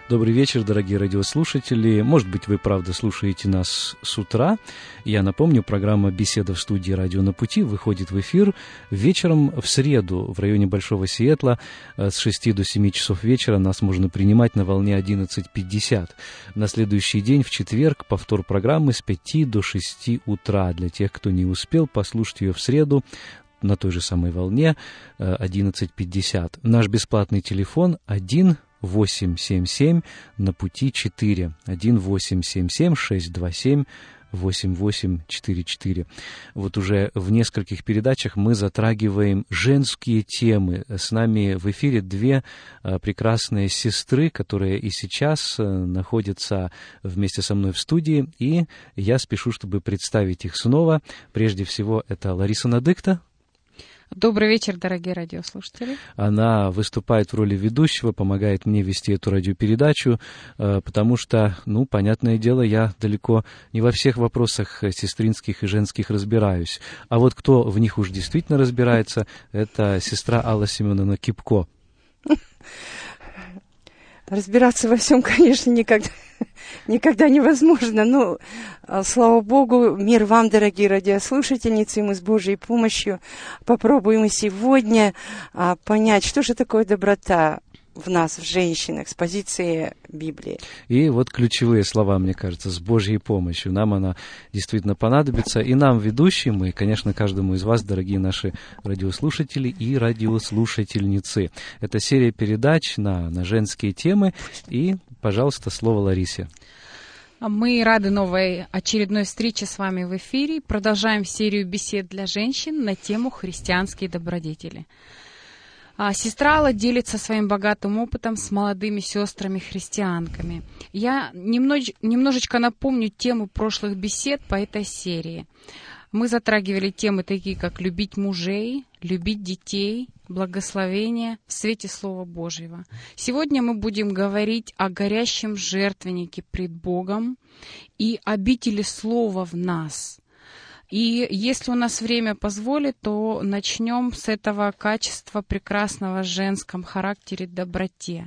Добрый вечер, дорогие радиослушатели. Может быть, вы, правда, слушаете нас с утра. Я напомню, программа «Беседа в студии «Радио на пути» выходит в эфир вечером в среду в районе Большого Сиэтла с 6 до 7 часов вечера. Нас можно принимать на волне 11:50. На следующий день, в четверг, повтор программы с 5 до 6 утра. Для тех, кто не успел послушать ее в среду, на той же самой волне 11:50. Наш бесплатный телефон 1-877 на пути 4. 1-877-627-8844. Вот уже в нескольких передачах мы затрагиваем женские темы. С нами в эфире две прекрасные сестры, которые и сейчас находятся вместе со мной в студии, и я спешу, чтобы представить их снова. Прежде всего, это Лариса Надыкта. Добрый вечер, дорогие радиослушатели. Она выступает в роли ведущего, помогает мне вести эту радиопередачу, потому что, понятное дело, я далеко не во всех вопросах сестринских и женских разбираюсь. А вот кто в них уж действительно разбирается, это сестра Алла Семеновна Кипко. Разбираться во всем, конечно, никогда невозможно. Но, слава Богу, мир вам, дорогие радиослушательницы, мы с Божьей помощью попробуем и сегодня понять, что же такое доброта в нас, в женщинах, с позиции Библии. И вот ключевые слова, мне кажется, с Божьей помощью. Нам она действительно понадобится. И нам, ведущим, и, конечно, каждому из вас, дорогие наши радиослушатели и радиослушательницы. Это серия передач на женские темы. И, пожалуйста, слово Ларисе. Мы рады новой очередной встрече с вами в эфире. Продолжаем серию бесед для женщин на тему «Христианские добродетели». Сестра Алла делится своим богатым опытом с молодыми сестрами-христианками. Я немножечко напомню тему прошлых бесед по этой серии. Мы затрагивали темы такие, как любить мужей, любить детей, благословение в свете Слова Божьего. Сегодня мы будем говорить о горящем жертвеннике пред Богом и обители Слова в нас. И если у нас время позволит, то начнем с этого качества прекрасного в женском характере доброте.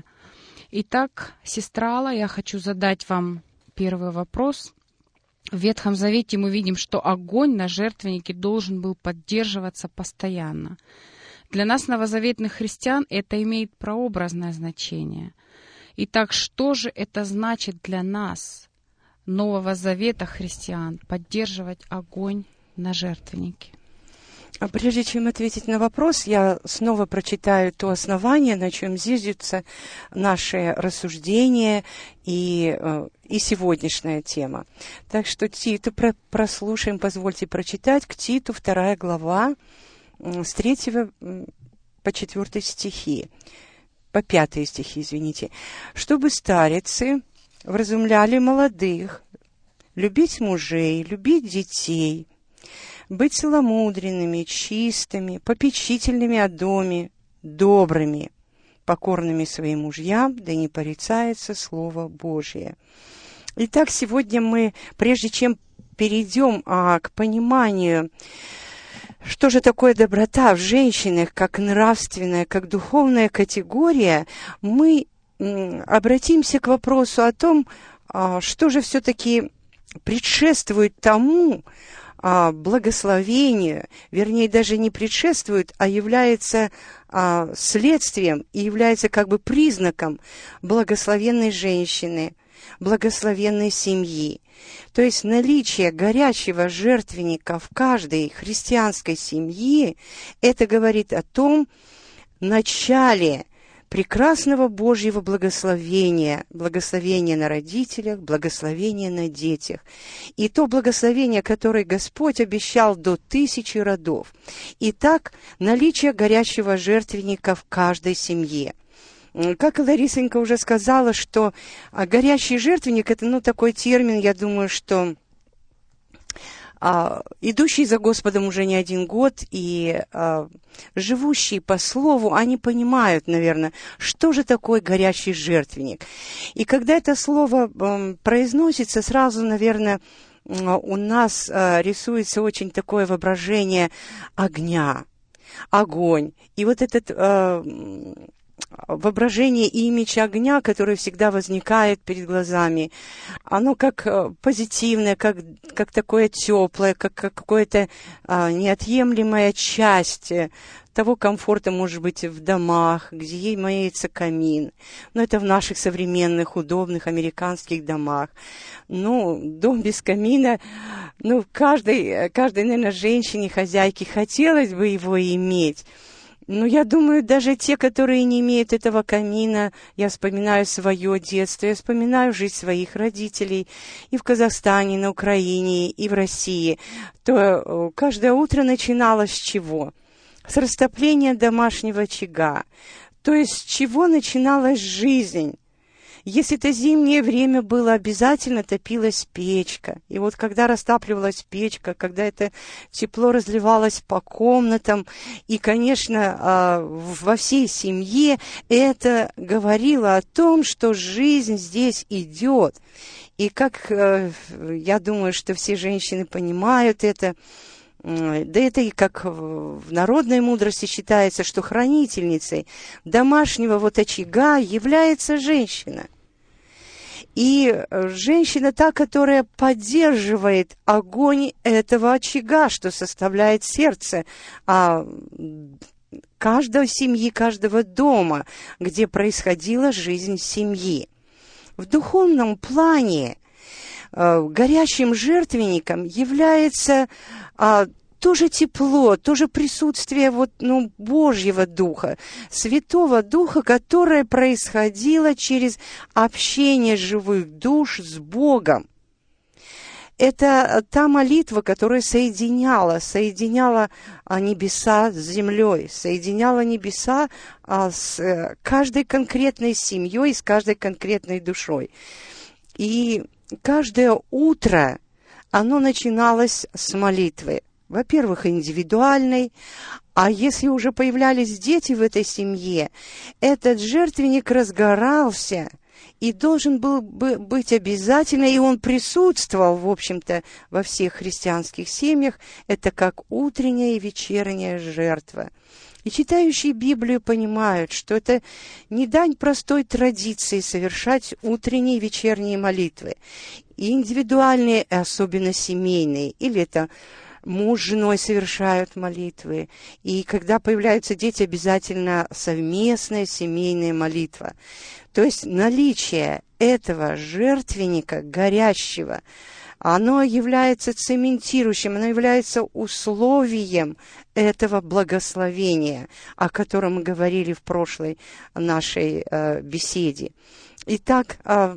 Итак, сестра Алла, я хочу задать вам первый вопрос. В Ветхом Завете мы видим, что огонь на жертвеннике должен был поддерживаться постоянно. Для нас, новозаветных христиан, это имеет прообразное значение. Итак, что же это значит для нас, Нового Завета христиан, поддерживать огонь на жертвеннике? А прежде чем ответить на вопрос, я снова прочитаю то основание, на чем зиждется наше рассуждение и сегодняшняя тема. Так что Титу прослушаем, позвольте прочитать к Титу 2 глава с 3 по 4 стихи, по 5 стихи, извините. «Чтобы старицы вразумляли молодых, любить мужей, любить детей, быть целомудренными, чистыми, попечительными о доме, добрыми, покорными своим мужьям, да не порицается Слово Божие». Итак, сегодня мы, прежде чем перейдем к пониманию, что же такое доброта в женщинах, как нравственная, как духовная категория, мы обратимся к вопросу о том, что же все-таки предшествует тому благословению, вернее, даже не предшествует, а является следствием и является как бы признаком благословенной женщины, благословенной семьи. То есть наличие горячего жертвенника в каждой христианской семье, это говорит о том начале прекрасного Божьего благословения, благословения на родителях, благословения на детях. И то благословение, которое Господь обещал до 1000 родов. Итак, наличие горячего жертвенника в каждой семье. Как Ларисонька уже сказала, что горящий жертвенник – это такой термин, я думаю, что идущие за Господом уже не один год и живущие по слову, они понимают, наверное, что же такое горящий жертвенник. И когда это слово произносится, сразу, наверное, у нас рисуется очень такое воображение огня, огонь. И вот этот воображение и имидж огня, который всегда возникает перед глазами, оно как позитивное, как такое теплое, как какое-то неотъемлемая часть того комфорта, может быть, в домах, где имеется камин. Но это в наших современных, удобных американских домах. Ну, дом без камина, каждой, наверное, женщине, хозяйке хотелось бы его иметь. Но я думаю, даже те, которые не имеют этого камина, я вспоминаю свое детство, я вспоминаю жизнь своих родителей и в Казахстане, на Украине, и в России, то каждое утро начиналось с чего? С растопления домашнего очага. То есть с чего начиналась жизнь? Если это зимнее время было, обязательно топилась печка. И вот когда растапливалась печка, когда это тепло разливалось по комнатам, и, конечно, во всей семье это говорило о том, что жизнь здесь идет. И как я думаю, что все женщины понимают это, да это и как в народной мудрости считается, что хранительницей домашнего очага является женщина. И женщина та, которая поддерживает огонь этого очага, что составляет сердце каждой семьи, каждого дома, где происходила жизнь семьи. В духовном плане горящим жертвенником является тоже тепло, тоже присутствие Божьего Духа, Святого Духа, которое происходило через общение живых душ с Богом. Это та молитва, которая соединяла небеса с землей, соединяла небеса с каждой конкретной семьей, с каждой конкретной душой. И каждое утро оно начиналось с молитвы. Во-первых, индивидуальной, а если уже появлялись дети в этой семье, этот жертвенник разгорался и должен был быть обязательно, и он присутствовал, в общем-то, во всех христианских семьях, это как утренняя и вечерняя жертва. И читающие Библию понимают, что это не дань простой традиции совершать утренние и вечерние молитвы, и индивидуальные, и особенно семейные, или это муж с женой совершают молитвы. И когда появляются дети, обязательно совместная семейная молитва. То есть наличие этого жертвенника горящего, оно является цементирующим, оно является условием этого благословения, о котором мы говорили в прошлой нашей беседе. Итак,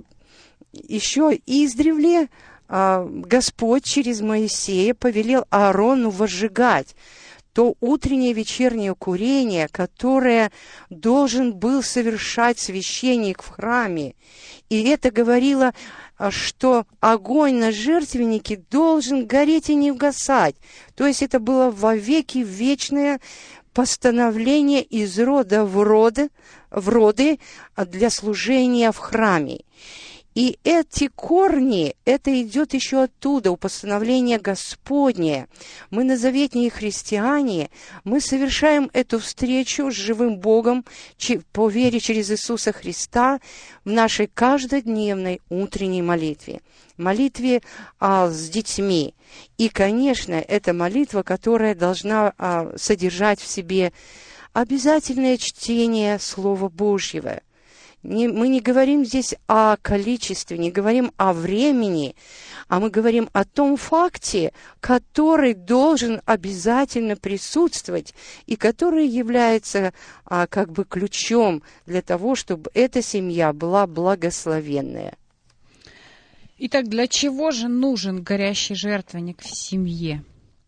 еще издревле Господь через Моисея повелел Аарону возжигать то утреннее и вечернее курение, которое должен был совершать священник в храме. И это говорило, что огонь на жертвеннике должен гореть и не угасать. То есть это было вовеки вечное постановление из рода в роды для служения в храме. И эти корни, это идет еще оттуда, у постановления Господня. Мы, новозаветные христиане, мы совершаем эту встречу с живым Богом по вере через Иисуса Христа в нашей каждодневной утренней молитве. Молитве с детьми. И, конечно, это молитва, которая должна содержать в себе обязательное чтение Слова Божьего. Мы не говорим здесь о количестве, не говорим о времени, а мы говорим о том факте, который должен обязательно присутствовать и который является как бы ключом для того, чтобы эта семья была благословенная. Итак, для чего же нужен горящий жертвенник в семье?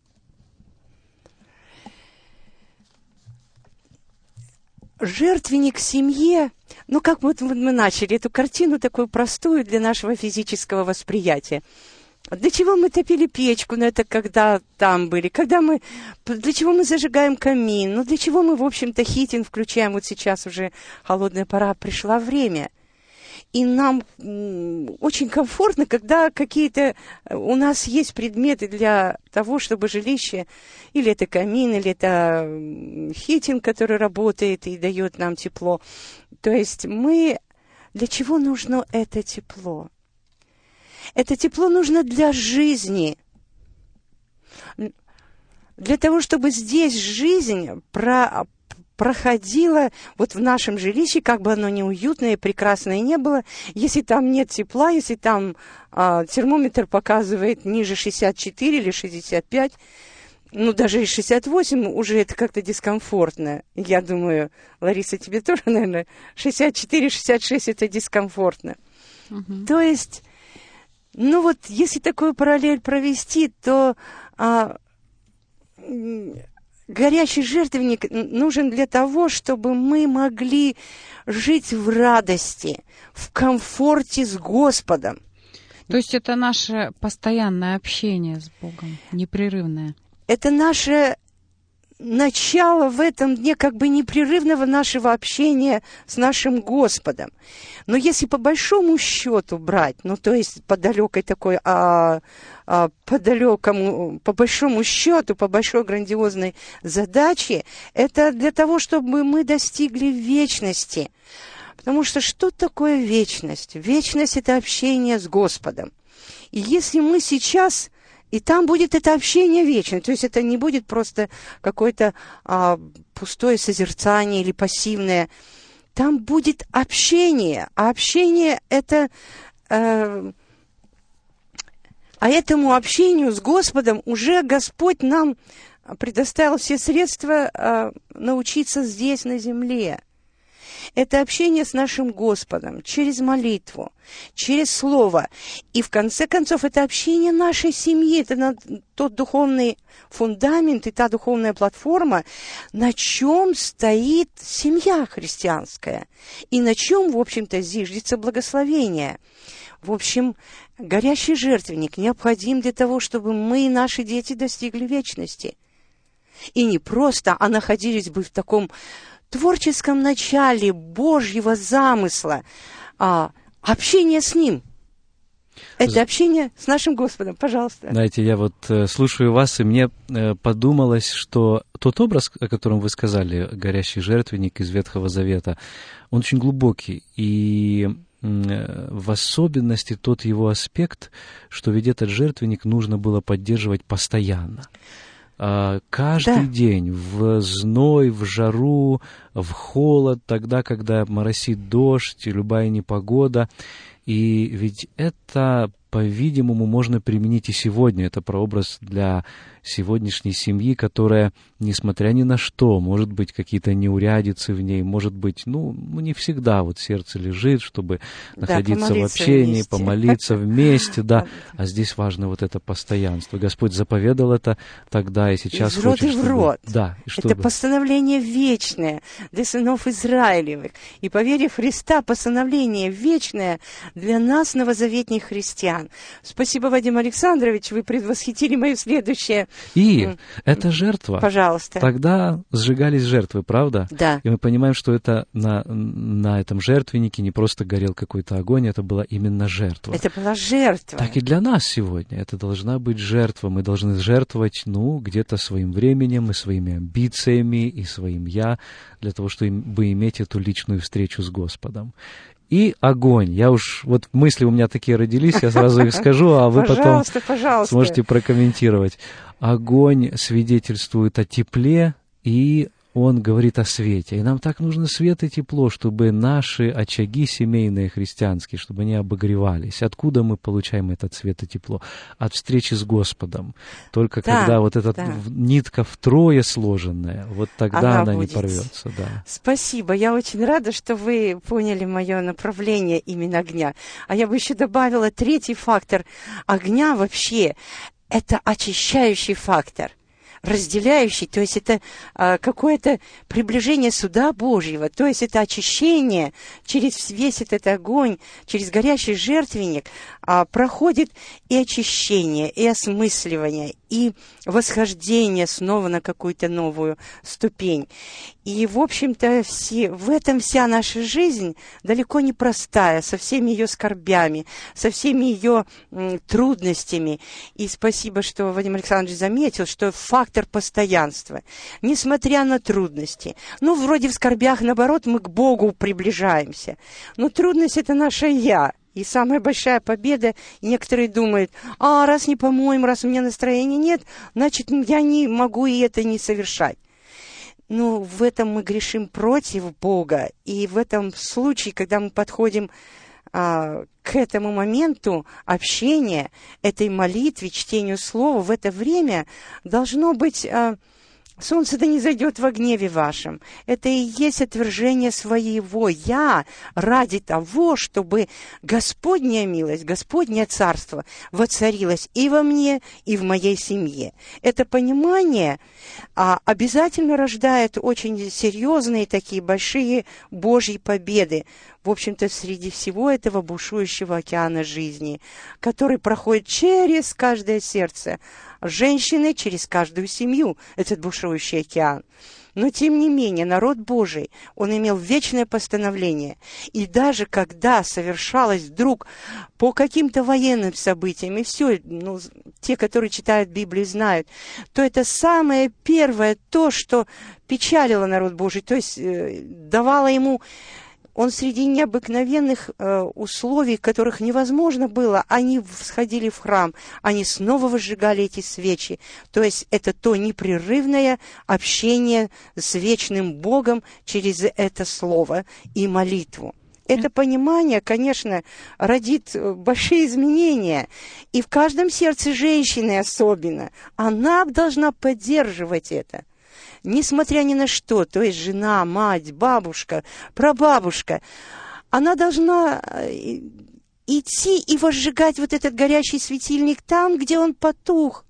Жертвенник в семье, как мы начали эту картину такую простую для нашего физического восприятия. Для чего мы топили печку, это когда там были, для чего мы зажигаем камин, для чего мы, в общем-то, хитин включаем, вот сейчас уже холодная пора, пришла время. И нам очень комфортно, когда какие-то у нас есть предметы для того, чтобы жилище, или это камин, или это хитинг, который работает и дает нам тепло. То есть для чего нужно это тепло? Это тепло нужно для жизни. Для того, чтобы здесь жизнь проходила вот в нашем жилище, как бы оно неуютное и прекрасное не было, если там нет тепла, если там термометр показывает ниже 64 или 65, ну, даже и 68, уже это как-то дискомфортно. Я думаю, Лариса, тебе тоже, наверное, 64-66 это дискомфортно. Угу. То есть, ну вот, если такую параллель провести, то горящий жертвенник нужен для того, чтобы мы могли жить в радости, в комфорте с Господом. То есть это наше постоянное общение с Богом, непрерывное. Это наше начало в этом дне как бы непрерывного нашего общения с нашим Господом. Но если по большому счету брать, ну то есть по далекой такой, по далекому, по большому счету, по большой грандиозной задаче, это для того, чтобы мы достигли вечности. Потому что такое вечность? Вечность – это общение с Господом. И если мы сейчас... И там будет это общение вечное. То есть это не будет просто какое-то пустое созерцание или пассивное. Там будет общение. А общение это... А этому общению с Господом уже Господь нам предоставил все средства научиться здесь, на земле. Это общение с нашим Господом через молитву, через Слово. И в конце концов, это общение нашей семьи, это тот духовный фундамент и та духовная платформа, на чем стоит семья христианская. И на чем, в общем-то, зиждется благословение. В общем, горящий жертвенник необходим для того, чтобы мы и наши дети достигли вечности. И не просто, а находились бы в таком творческом начале Божьего замысла, общение с Ним. Это общение с нашим Господом. Пожалуйста. Знаете, я вот слушаю вас, и мне подумалось, что тот образ, о котором вы сказали, горящий жертвенник из Ветхого Завета, он очень глубокий. И в особенности тот его аспект, что ведь этот жертвенник нужно было поддерживать постоянно. Каждый день, в зной, в жару, в холод, тогда, когда моросит дождь и любая непогода. И ведь это, по-видимому, можно применить и сегодня. Это прообраз для сегодняшней семьи, которая, несмотря ни на что, может быть, какие-то неурядицы в ней, может быть, не всегда вот сердце лежит, чтобы находиться в общении, вместе. Помолиться вместе, да. А здесь важно вот это постоянство. Господь заповедал это тогда и сейчас хочет, из рода в род. Да, это постановление вечное для сынов Израилевых. И по вере в Христа постановление вечное для нас, новозаветних христиан. Спасибо, Вадим Александрович, вы предвосхитили мое следующее. И эта жертва, пожалуйста, тогда сжигались жертвы, правда? Да. И мы понимаем, что это на этом жертвеннике не просто горел какой-то огонь, это была именно жертва. Это была жертва. Так и для нас сегодня это должна быть жертва. Мы должны жертвовать, где-то своим временем и своими амбициями, и своим «я», для того, чтобы иметь эту личную встречу с Господом. И огонь. Вот мысли у меня такие родились, я сразу их скажу, а вы потом сможете прокомментировать. Огонь свидетельствует о тепле, и он говорит о свете. И нам так нужно свет и тепло, чтобы наши очаги семейные христианские, чтобы они обогревались. Откуда мы получаем этот свет и тепло? От встречи с Господом. Только когда вот эта нитка втрое сложенная, вот тогда она не порвется. Да. Спасибо. Я очень рада, что вы поняли мое направление именно огня. А я бы еще добавила третий фактор огня вообще. Это очищающий фактор, разделяющий, то есть это какое-то приближение суда Божьего, то есть это очищение через весь этот огонь, через горящий жертвенник проходит и очищение, и осмысливание, и восхождение снова на какую-то новую ступень. И, в общем-то, в этом вся наша жизнь далеко не простая, со всеми ее скорбями, со всеми ее трудностями. И спасибо, что Вадим Александрович заметил, что фактор постоянства, несмотря на трудности. Ну, вроде в скорбях, наоборот, мы к Богу приближаемся. Но трудность — это наше «я». И самая большая победа, некоторые думают, раз не по-моему, раз у меня настроения нет, значит, я не могу и это не совершать. Ну, в этом мы грешим против Бога. И в этом случае, когда мы подходим к этому моменту общения, этой молитве, чтению слова, в это время должно быть... Солнце да не зайдет во гневе вашем. Это и есть отвержение своего «я» ради того, чтобы Господня милость, Господне царство воцарилось и во мне, и в моей семье. Это понимание обязательно рождает очень серьезные такие большие Божьи победы, в общем-то, среди всего этого бушующего океана жизни, который проходит через каждое сердце женщины, через каждую семью, этот бушующий океан. Но, тем не менее, народ Божий, он имел вечное постановление. И даже когда совершалось вдруг по каким-то военным событиям, и все, те, которые читают Библию, знают, то это самое первое, то, что печалило народ Божий, то есть давало ему... Он среди необыкновенных условий, которых невозможно было, они всходили в храм, они снова возжигали эти свечи. То есть это то непрерывное общение с вечным Богом через это слово и молитву. Это понимание, конечно, родит большие изменения. И в каждом сердце женщины особенно. Она должна поддерживать это. Несмотря ни на что, то есть жена, мать, бабушка, прабабушка, она должна идти и возжигать вот этот горящий светильник там, где он потух.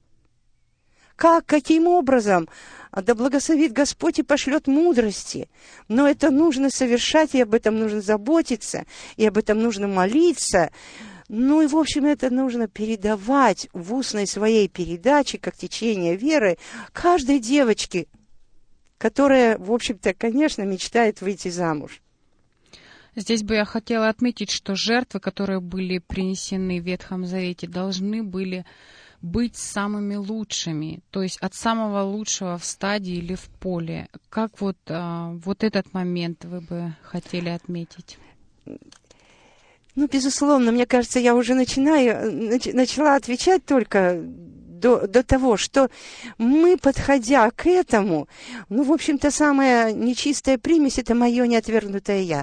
Каким образом? Да благословит Господь и пошлет мудрости. Но это нужно совершать, и об этом нужно заботиться, и об этом нужно молиться. Ну и, в общем, это нужно передавать в устной своей передаче, как течение веры, каждой девочке, которая, в общем-то, конечно, мечтает выйти замуж. Здесь бы я хотела отметить, что жертвы, которые были принесены в Ветхом Завете, должны были быть самыми лучшими, то есть от самого лучшего в стаде или в поле. Как вот этот момент вы бы хотели отметить? Ну, безусловно, мне кажется, я уже начала отвечать только до того, что мы, подходя к этому, в общем-то, самая нечистая примесь — это мое неотвергнутое «я».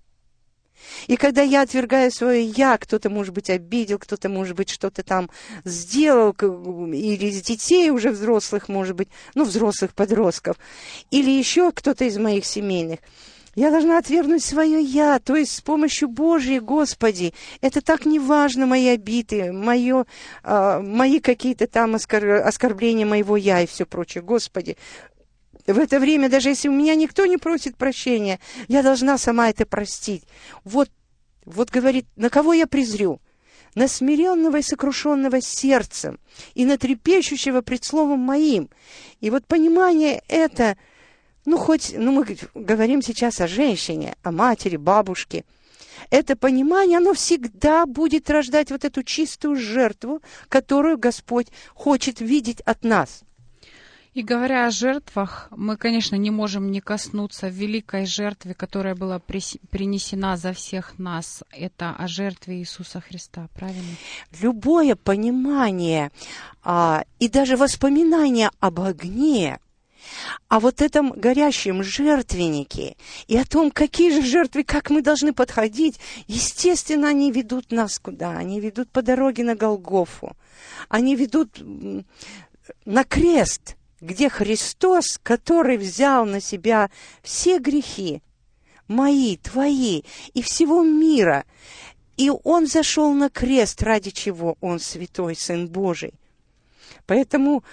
И когда я отвергаю свое «я», кто-то, может быть, обидел, кто-то, может быть, что-то там сделал, или из детей уже взрослых, может быть, взрослых подростков, или еще кто-то из моих семейных, я должна отвергнуть свое «я», то есть с помощью Божьей, Господи. Это так не важно, мои обиды, мои какие-то там оскорбления моего «я» и все прочее. Господи, в это время, даже если у меня никто не просит прощения, я должна сама это простить. Вот говорит, на кого я презрю? На смиренного и сокрушенного сердцем, и на трепещущего пред словом моим. И вот понимание это... мы говорим сейчас о женщине, о матери, бабушке. Это понимание, оно всегда будет рождать вот эту чистую жертву, которую Господь хочет видеть от нас. И говоря о жертвах, мы, конечно, не можем не коснуться великой жертвы, которая была принесена за всех нас. Это о жертве Иисуса Христа, правильно? Любое понимание и даже воспоминание об огне, о вот этом горящем жертвеннике и о том, какие же жертвы, как мы должны подходить, естественно, они ведут нас куда? Они ведут по дороге на Голгофу. Они ведут на крест, где Христос, который взял на себя все грехи, мои, твои и всего мира, и Он зашел на крест, ради чего Он святой Сын Божий. Поэтому...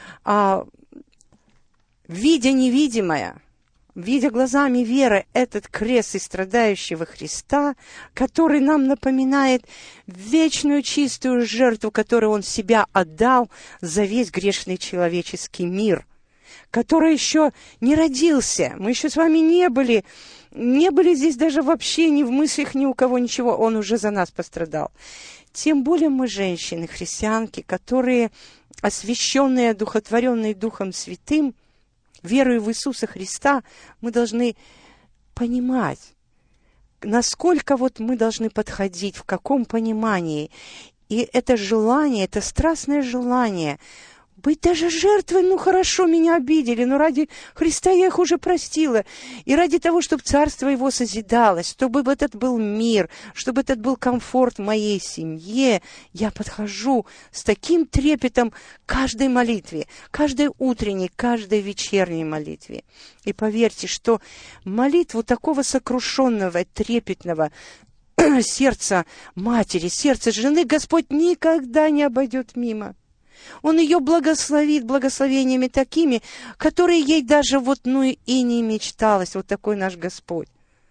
видя невидимое, видя глазами веры этот крест и страдающего Христа, который нам напоминает вечную чистую жертву, которую Он себя отдал за весь грешный человеческий мир, который еще не родился. Мы еще с вами не были здесь даже вообще ни в мыслях ни у кого ничего. Он уже за нас пострадал. Тем более мы, женщины, христианки, которые, освященные, одухотворенные Духом Святым, верою в Иисуса Христа, мы должны понимать, насколько вот мы должны подходить, в каком понимании. И это желание, это страстное желание быть даже жертвой. Ну хорошо, меня обидели, но ради Христа я их уже простила. И ради того, чтобы Царство Его созидалось, чтобы этот был мир, чтобы этот был комфорт в моей семье, я подхожу с таким трепетом к каждой молитве, каждой утренней, каждой вечерней молитве. И поверьте, что молитву такого сокрушенного, трепетного сердца матери, сердца жены Господь никогда не обойдет мимо. Он ее благословит благословениями такими, которые ей даже и не мечталось. Вот такой наш Господь.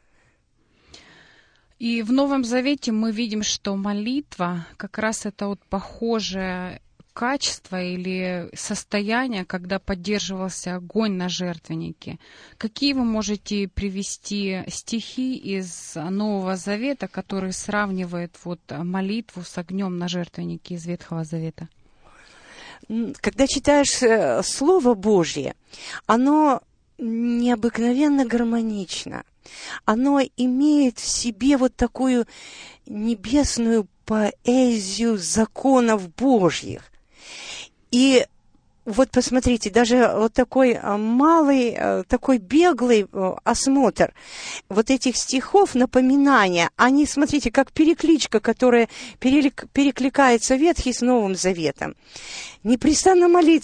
И в Новом Завете мы видим, что молитва как раз это похожее качество или состояние, когда поддерживался огонь на жертвеннике. Какие вы можете привести стихи из Нового Завета, которые сравнивают молитву с огнем на жертвеннике из Ветхого Завета? Когда читаешь Слово Божье, оно необыкновенно гармонично. Оно имеет в себе такую небесную поэзию законов Божьих. И посмотрите, даже такой малый, такой беглый осмотр этих стихов, напоминания, они, смотрите, как перекличка, которая перекликается Ветхий с Новым Заветом. Непрестанно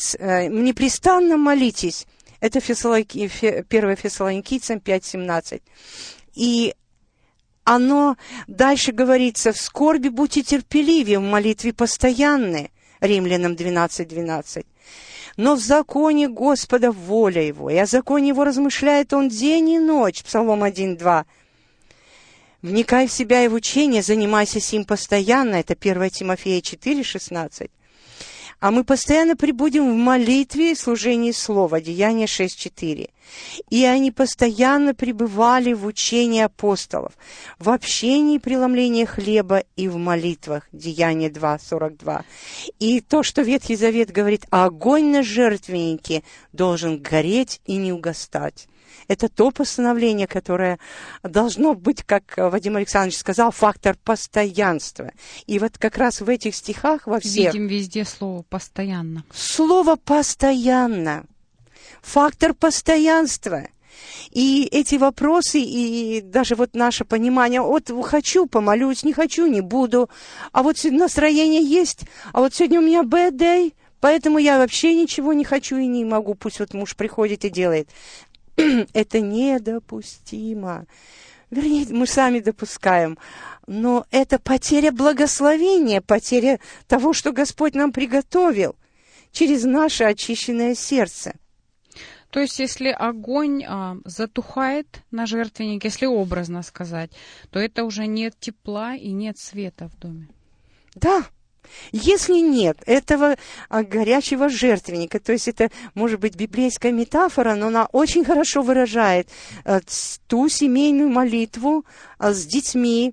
молитесь. Это 1 Фессалоникийцам 5:17. И оно дальше говорится: в скорби будьте терпеливы, в молитве постоянны. Римлянам 12:12. Но в законе Господа воля Его, и о законе Его размышляет Он день и ночь. Псалом 1:2. Вникай в себя и в учение, занимайся сим постоянно. Это 1 Тимофея 4:16. А мы постоянно пребудем в молитве и служении Слова. Деяния 6:4. И они постоянно пребывали в учении апостолов, в общении и преломлении хлеба и в молитвах. Деяния 2:42. И то, что Ветхий Завет говорит, огонь на жертвеннике должен гореть и не угасать. Это то постановление, которое должно быть, как Вадим Александрович сказал, фактор постоянства. И как раз в этих стихах во всех... Видим везде слово «постоянно». Слово «постоянно». Фактор постоянства. И эти вопросы, и даже наше понимание, хочу, помолюсь, не хочу, не буду. А настроение есть, а сегодня у меня bad day, поэтому я вообще ничего не хочу и не могу. Пусть муж приходит и делает. Это недопустимо. Вернее, мы сами допускаем. Но это потеря благословения, потеря того, что Господь нам приготовил через наше очищенное сердце. То есть, если огонь затухает на жертвеннике, если образно сказать, то это уже нет тепла и нет света в доме. Да. Если нет этого горячего жертвенника, то есть это, может быть, библейская метафора, но она очень хорошо выражает ту семейную молитву с детьми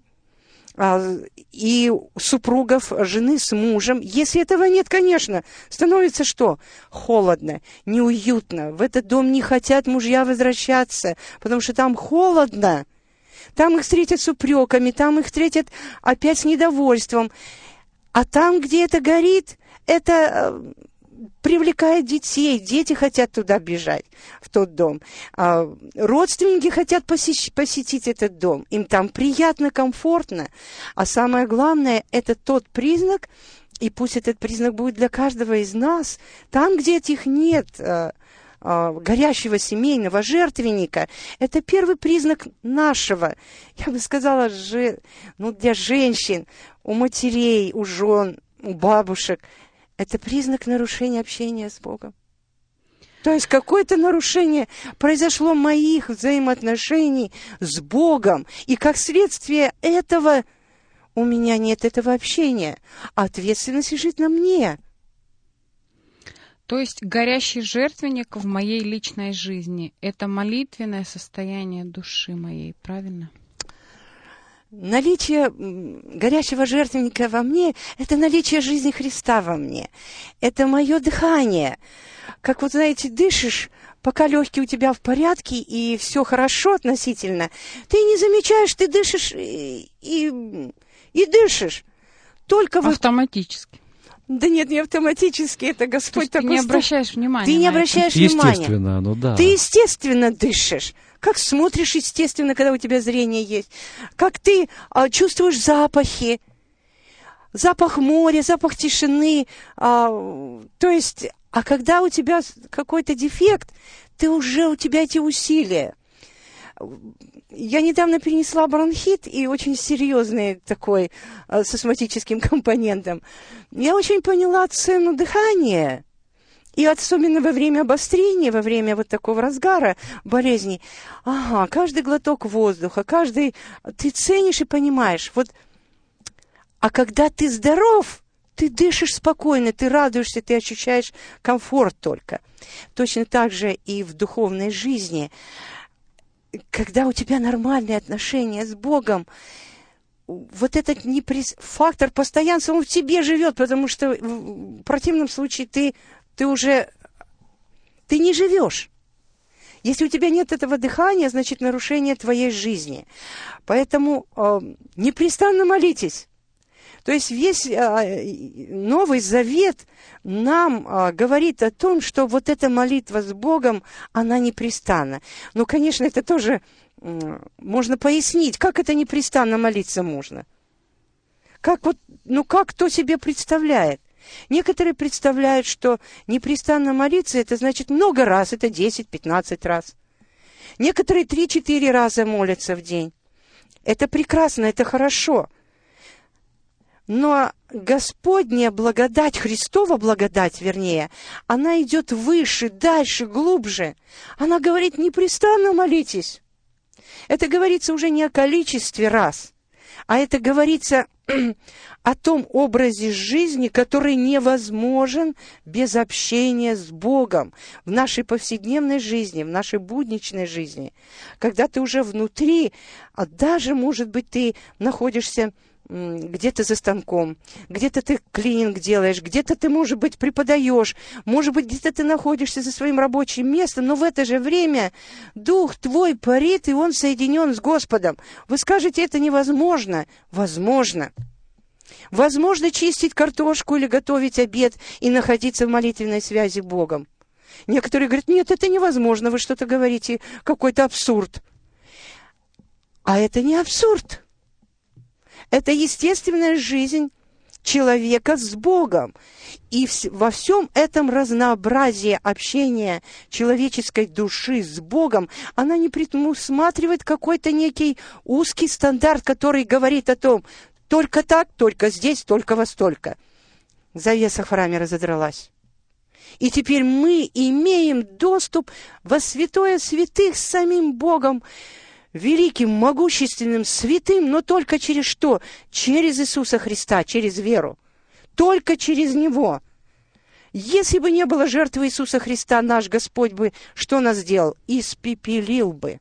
и супругов, жены с мужем. Если этого нет, конечно, становится что? Холодно, неуютно. В этот дом не хотят мужья возвращаться, потому что там холодно. Там их встретят с упреками, там их встретят опять с недовольством. А там, где это горит, это привлекает детей. Дети хотят туда бежать, в тот дом. Родственники хотят посетить этот дом. Им там приятно, комфортно. А самое главное, это тот признак, и пусть этот признак будет для каждого из нас, там, где этих нет, горящего семейного жертвенника, это первый признак нашего, я бы сказала, для женщин, у матерей, у жен, у бабушек, это признак нарушения общения с Богом. То есть какое-то нарушение произошло моих взаимоотношений с Богом, и как следствие этого у меня нет этого общения, а ответственность лежит на мне. То есть горящий жертвенник в моей личной жизни — это молитвенное состояние души моей, правильно? Наличие горящего жертвенника во мне – это наличие жизни Христа во мне. Это мое дыхание. Как вот, знаете, дышишь, пока легкие у тебя в порядке и все хорошо относительно, ты не замечаешь, ты дышишь и дышишь. Только автоматически. Да нет, не автоматически, это Господь такой. Ты не обращаешь внимания. Ты не обращаешь внимания. Естественно, ну да. Ты естественно дышишь. Как смотришь, естественно, когда у тебя зрение есть. Как ты чувствуешь запахи. Запах моря, запах тишины. То есть, а когда у тебя какой-то дефект, у тебя эти усилия. Я недавно перенесла бронхит, и очень серьезный такой, с астматическим компонентом. Я очень поняла цену дыхания. И особенно во время обострения, во время вот такого разгара болезни. Ага, каждый глоток воздуха, ты ценишь и понимаешь. Вот. А когда ты здоров, ты дышишь спокойно, ты радуешься, ты ощущаешь комфорт только. Точно так же и в духовной жизни. Когда у тебя нормальные отношения с Богом, вот этот фактор постоянства, он в тебе живет, потому что в противном случае ты не живешь. Если у тебя нет этого дыхания, значит нарушение твоей жизни. Поэтому непрестанно молитесь. То есть весь Новый Завет нам говорит о том, что вот эта молитва с Богом, она непрестанна. Ну, конечно, это тоже можно пояснить, как это непрестанно молиться можно. Как кто себе представляет? Некоторые представляют, что непрестанно молиться, это значит много раз, это 10-15 раз. Некоторые 3-4 раза молятся в день. Это прекрасно, это хорошо. Но Господня благодать, Христова благодать, вернее, она идет выше, дальше, глубже. Она говорит, непрестанно молитесь. Это говорится уже не о количестве раз, а это говорится о том образе жизни, который невозможен без общения с Богом в нашей повседневной жизни, в нашей будничной жизни. Когда ты уже внутри, а даже, может быть, ты находишься где-то за станком, где-то ты клининг делаешь, где-то ты, может быть, преподаешь, может быть, где-то ты находишься за своим рабочим местом, но в это же время дух твой парит, и он соединен с Господом. Вы скажете, это невозможно? Возможно. Возможно чистить картошку или готовить обед и находиться в молитвенной связи с Богом. Некоторые говорят, нет, это невозможно, вы что-то говорите, какой-то абсурд. А это не абсурд. Это естественная жизнь человека с Богом. И во всем этом разнообразии общения человеческой души с Богом, она не предусматривает какой-то некий узкий стандарт, который говорит о том, только так, только здесь, только во столько. Завеса в храме разодралась. И теперь мы имеем доступ во святое святых с самим Богом, великим, могущественным, святым, но только через что? Через Иисуса Христа, через веру. Только через Него. Если бы не было жертвы Иисуса Христа, наш Господь бы что нас сделал? Испепелил бы.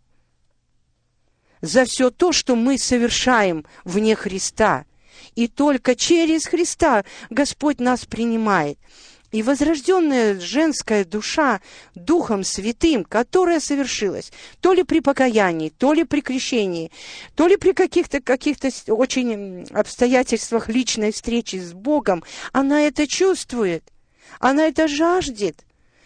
За все то, что мы совершаем вне Христа. И только через Христа Господь нас принимает. И возрожденная женская душа Духом Святым, которая совершилась то ли при покаянии, то ли при крещении, то ли при каких-то очень обстоятельствах личной встречи с Богом, она это чувствует, она это жаждет.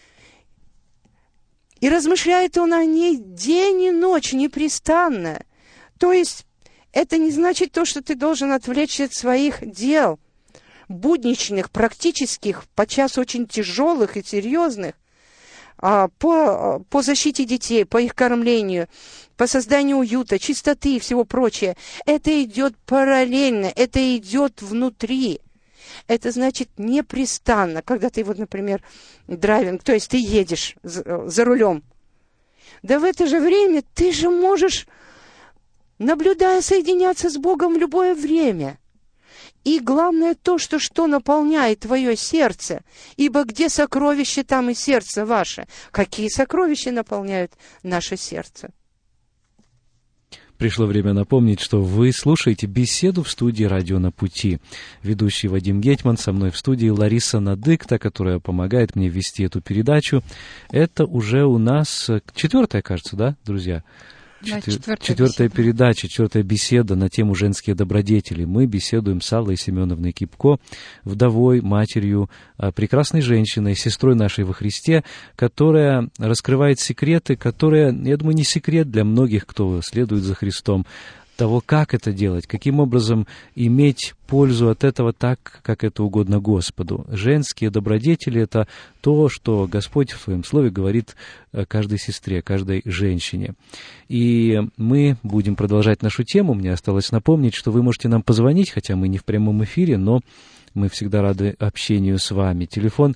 И размышляет он о ней день и ночь непрестанно. То есть это не значит то, что ты должен отвлечься от своих дел, будничных, практических, подчас очень тяжелых и серьезных, по защите детей, по их кормлению, по созданию уюта, чистоты и всего прочего. Это идет параллельно, это идет внутри. Это значит непрестанно, когда ты, вот, например, драйвинг, то есть ты едешь за рулем. Да в это же время ты же можешь, наблюдая, соединяться с Богом в любое время. И главное то, что наполняет твое сердце. Ибо где сокровище, там и сердце ваше. Какие сокровища наполняют наше сердце? Пришло время напомнить, что вы слушаете беседу в студии «Радио на пути». Ведущий Вадим Гетман, со мной в студии Лариса Надыкта, которая помогает мне вести эту передачу. Это уже у нас 4-я, кажется, да, друзья? Да, 4-я передача, 4-я беседа на тему «Женские добродетели». Мы беседуем с Аллой Семеновной Кипко, вдовой, матерью, прекрасной женщиной, сестрой нашей во Христе, которая раскрывает секреты, которые, я думаю, не секрет для многих, кто следует за Христом, того, как это делать, каким образом иметь пользу от этого так, как это угодно Господу. Женские добродетели — это то, что Господь в Своем Слове говорит каждой сестре, каждой женщине. И мы будем продолжать нашу тему. Мне осталось напомнить, что вы можете нам позвонить, хотя мы не в прямом эфире, но мы всегда рады общению с вами. Телефон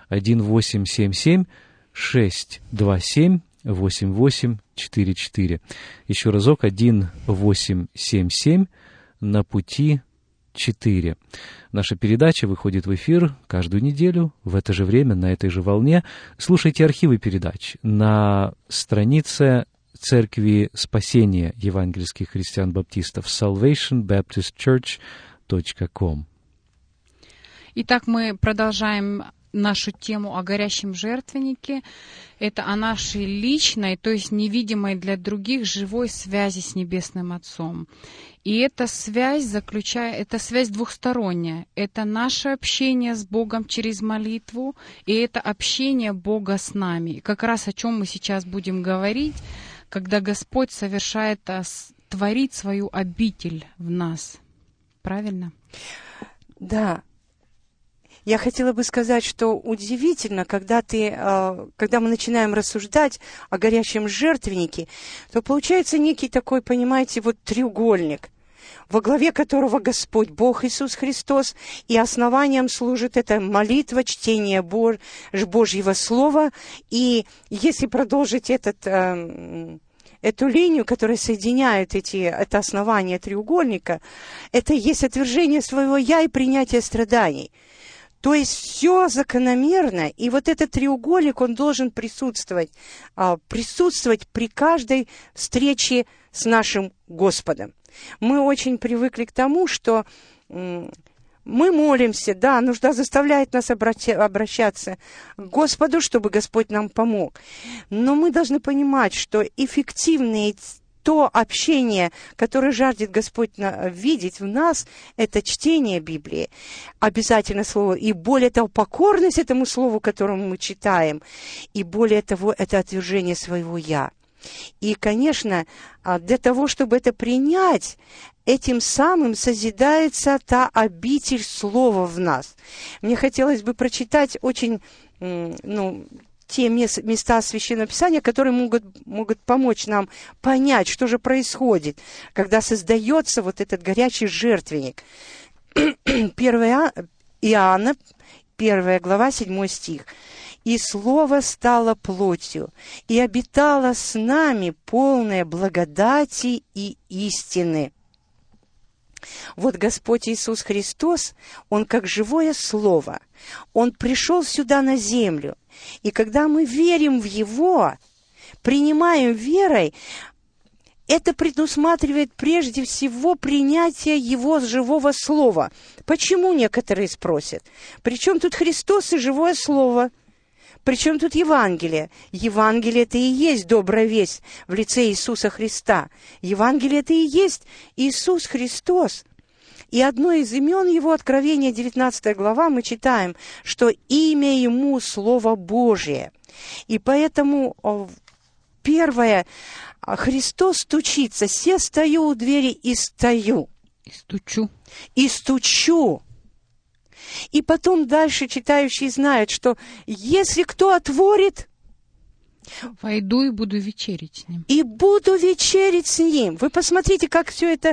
1-877-627-8844. Еще разок, 1-877 на пути 4. Наша передача выходит в эфир каждую неделю в это же время, на этой же волне. Слушайте архивы передач на странице Церкви Спасения евангельских христиан-баптистов salvationbaptistchurch.com. Итак, мы продолжаем нашу тему о горящем жертвеннике. Это о нашей личной, то есть невидимой для других, живой связи с Небесным Отцом. И эта связь это связь двухсторонняя. Это наше общение с Богом через молитву, и это общение Бога с нами. И как раз о чем мы сейчас будем говорить, когда Господь творит свою обитель в нас. Правильно? Да. Я хотела бы сказать, что удивительно, когда мы начинаем рассуждать о горящем жертвеннике, то получается некий такой, понимаете, вот треугольник, во главе которого Господь, Бог Иисус Христос, и основанием служит эта молитва, чтение Божьего Слова. И если продолжить эту линию, которая соединяет это основание треугольника, это есть отвержение своего «я» и принятие страданий. То есть все закономерно, и вот этот треугольник, он должен присутствовать при каждой встрече с нашим Господом. Мы очень привыкли к тому, что мы молимся, да, нужда заставляет нас обращаться к Господу, чтобы Господь нам помог. Но мы должны понимать, что эффективные то общение, которое жаждет Господь видеть в нас, это чтение Библии, обязательно слово, и более того, покорность этому слову, которому мы читаем, и более того, это отвержение своего «я». И, конечно, для того, чтобы это принять, этим самым созидается та обитель слова в нас. Мне хотелось бы прочитать очень, те места Священного Писания, которые могут помочь нам понять, что же происходит, когда создается вот этот горячий жертвенник. 1 Иоанна, 1 глава, 7 стих. «И Слово стало плотью, и обитало с нами, полное благодати и истины». Вот Господь Иисус Христос, Он как живое Слово, Он пришел сюда на землю. И когда мы верим в Его, принимаем верой, это предусматривает прежде всего принятие Его живого Слова. Почему, некоторые спросят? Причем тут Христос и живое Слово? Причем тут Евангелие? Евангелие — это и есть добрая весть в лице Иисуса Христа. Евангелие — это и есть Иисус Христос. И одно из имен Его, Откровения, 19 глава, мы читаем, что имя Ему — Слово Божие. И поэтому первое, Христос стучится: «Се стою у двери и стою». И стучу. И стучу. И потом дальше читающий знает, что если кто отворит, войду и буду вечерить с ним. И буду вечерить с ним. Вы посмотрите, как все это,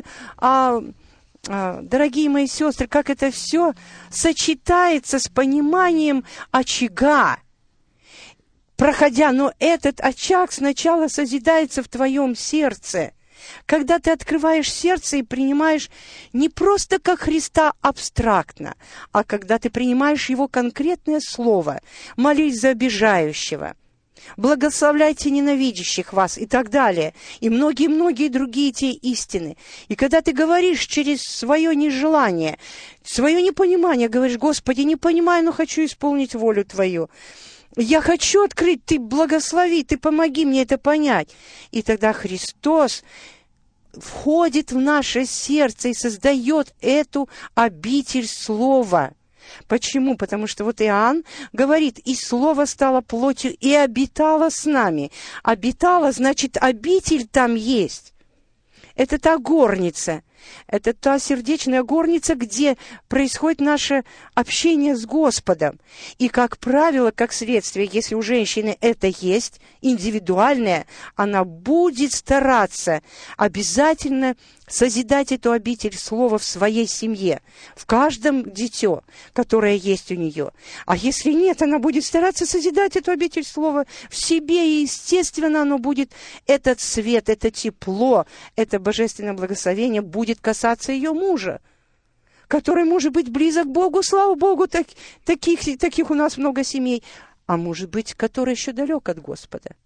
дорогие мои сестры, как это все сочетается с пониманием очага. Проходя, но этот очаг сначала созидается в твоем сердце. Когда ты открываешь сердце и принимаешь не просто как Христа абстрактно, а когда ты принимаешь Его конкретное слово, молись за обижающего, благословляйте ненавидящих вас и так далее, и многие-многие другие те истины. И когда ты говоришь через свое нежелание, свое непонимание, говоришь: Господи, не понимаю, но хочу исполнить волю Твою. Я хочу открыть, Ты благослови, Ты помоги мне это понять. И тогда Христос входит в наше сердце и создает эту обитель Слова. Почему? Потому что вот Иоанн говорит: «И Слово стало плотью и обитало с нами». Обитало, значит, обитель там есть. Это та горница, это та сердечная горница, где происходит наше общение с Господом. И, как правило, как следствие, если у женщины это есть, индивидуальное, она будет стараться обязательно созидать эту обитель Слова в своей семье, в каждом дитё, которое есть у нее. А если нет, она будет стараться созидать эту обитель Слова в себе, и, естественно, оно будет, этот свет, это тепло, это божественное благословение будет касаться ее мужа, который может быть близок к Богу, слава Богу, таких у нас много семей, а может быть, который еще далек от Господа.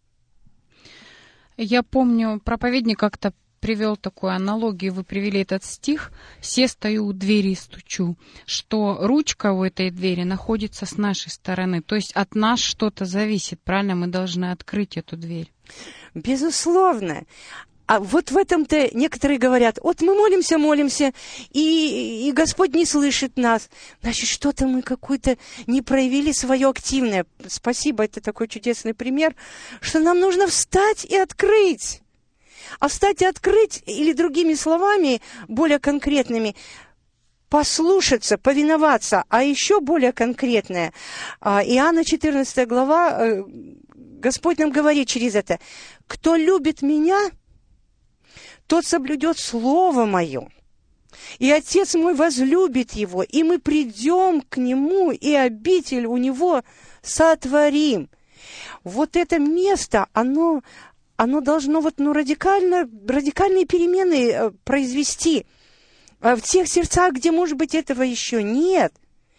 Я помню, проповедник как-то привел такую аналогию, вы привели этот стих: «Се стою у двери и стучу», что ручка у этой двери находится с нашей стороны, то есть от нас что-то зависит, правильно? Мы должны открыть эту дверь. Безусловно. А вот в этом-то некоторые говорят: вот мы молимся, и Господь не слышит нас. Значит, что-то мы какое-то не проявили свое активное. Спасибо, это такой чудесный пример, что нам нужно встать и открыть. А встать и открыть, или другими словами, более конкретными, послушаться, повиноваться, а еще более конкретное. Иоанна 14 глава, Господь нам говорит через это: «Кто любит Меня, тот соблюдет Слово Мое, и Отец Мой возлюбит его, и мы придем к Нему, и обитель у Него сотворим». Вот это место, оно должно радикальные перемены произвести в тех сердцах, где, может быть, этого еще нет.